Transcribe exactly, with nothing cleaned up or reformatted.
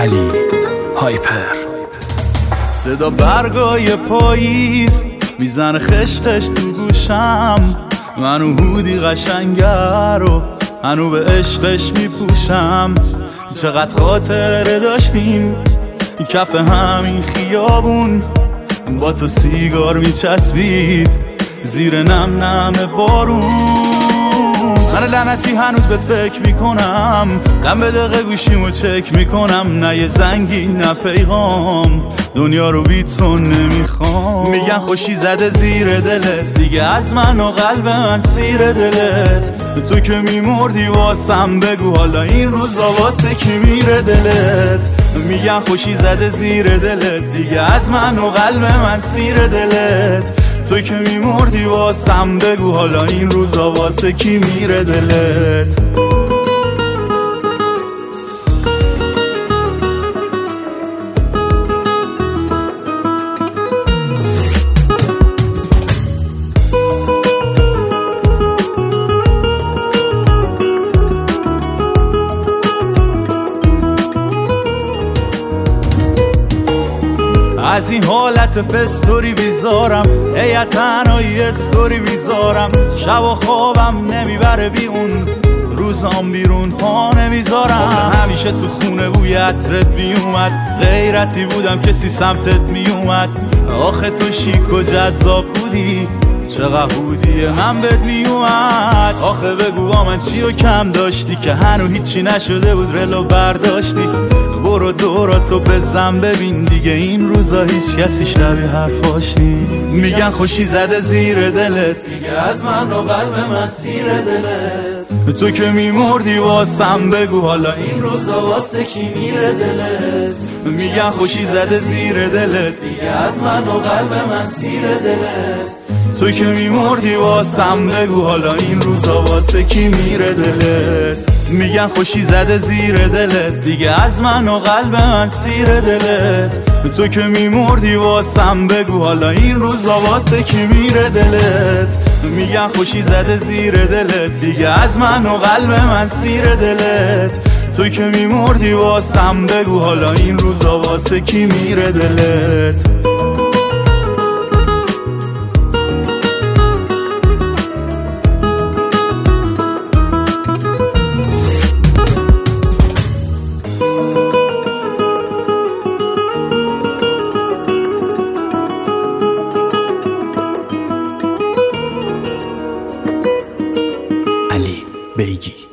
علی هایپر. صدا برگای پاییز میزنه خش خش تو گوشم، منو هودی قشنگر رو هنو به عشقش میپوشم. چقدر خاطره داشتیم کف همین خیابون، با تو سیگار میچسبید زیر نم نم بارون. من لعنتی هنوز بهت فکر میکنم، دم به دقیقه گوشیمو چک میکنم. نه یه زنگی نه پیغام، دنیا رو بیتون نمیخوام. میگن خوشی زده زیر دلت، دیگه از من و قلب من سیر دلت. تو که میمردی واسم بگو حالا این روزا واسه کی میره دلت. میگن خوشی زده زیر دلت، دیگه از من و قلب من سیر دلت. تو که میمردی واسم بگو حالا این روزا واسه کی میره دلت. از این حالت فستوری بیزارم، ای تنهایی استوری بیزارم. شب و خوابم نمیبره بی اون، روزام بیرون پا نمیذارم. همیشه تو خونه بوی عطرت میومد، غیرتی بودم کسی سمتت میومد. آخه تو شیک و جذاب بودی، چقدر بودی من بهت میومد. آخه بگو با من چی و کم داشتی که هنو هیچی نشده بود رلو برداشتی. برو دوراتو بزن ببین دیگه این روزا هیچ کسی شبیه حرفاش نی. میگن خوشی زده زیر دلت، دیگه از من و قلب من سیر دلت. تو که میمردی واسم بگو حالا این روزا واسه کی میره دلت. میگن خوشی زده زیر دلت، دیگه از من و قلب من سیر دلت. تو که میمردی واسم بگو حالا این روزا واسه کی میره دلت. میگن خوشی زده زیر دلت، دیگه از من و قلب من سیر دلت. تو که میمردی واسم بگو حالا این روزا واسه کی میره دلت. میگن خوشی زده زیر دلت، دیگه از من و قلب من سیر دلت. تو که میمردی واسم بگو حالا این روزا واسه کی میره دلت. علی بیگی.